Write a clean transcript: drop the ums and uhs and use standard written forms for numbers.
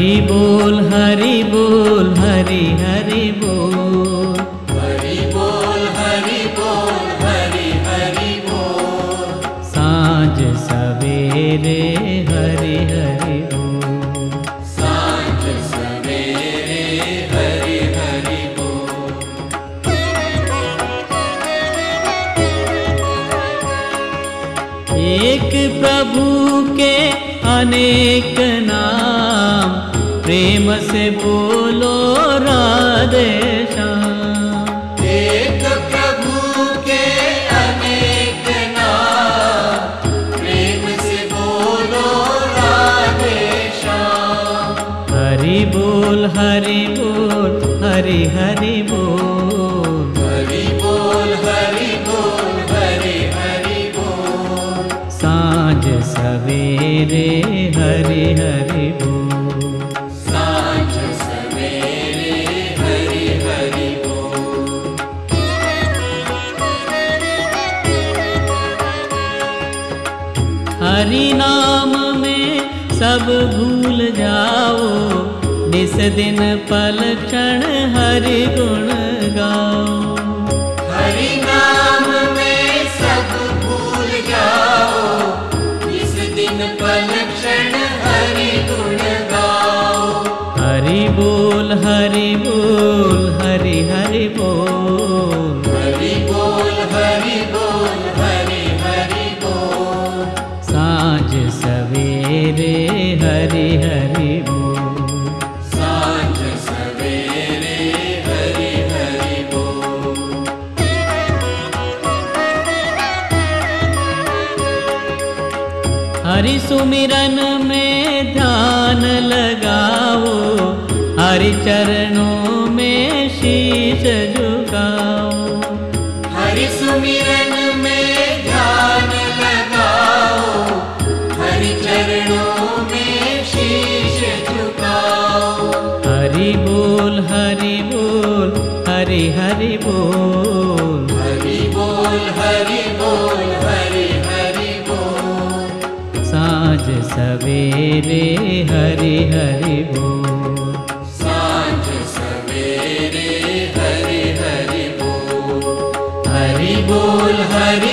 हरि बोल हरि बोल हरि हरि बोल। हरि बोल हरि बोल हरि हरि बोल। सांझ सवेरे हरि हरि बोल। सांझ सवेरे हरि हरि बोल। एक प्रभु के अनेक नाम, प्रेम से बोलो राधे श्याम। एक प्रभु के अनेक नाम, प्रेम से बोलो राधे श्याम। हरि बोल हरि बोल हरि हरि बोल। हरि बोल हरि बोल हरि हरि बोल। सांझ सवेरे हरि हरि बोल। सांझ सवेरे हरि हरि बोल। हरि नाम में सब भूल जाओ, निस दिन पल क्षण हरि गुण गाओ। हरि नाम में सब भूल जाओ, इस दिन पल क्षण हरि गुण गाओ। हरि बोल हरि बोल हरि हरि बोल। हरि बोल हरि बोल हरि हरि बोल। सांझ सवेरे हरि हरि बोल। सांझ सवेरे हरि हरि बोल। हरि सुमिरन में ध्यान लगाओ, हरि चरणों में शीश झुकाओ। हरि सुमिरन में ध्यान लगाओ, हरि चरणों में शीश झुकाओ। हरि बोल हरि बोल हरि हरि बोल। हरि बोल हरि बोल हरि हरि बोल। सांझ सवेरे हरि हरि बोल। सांझ सवेरे हरि हरि बोल। हरि बोल हरि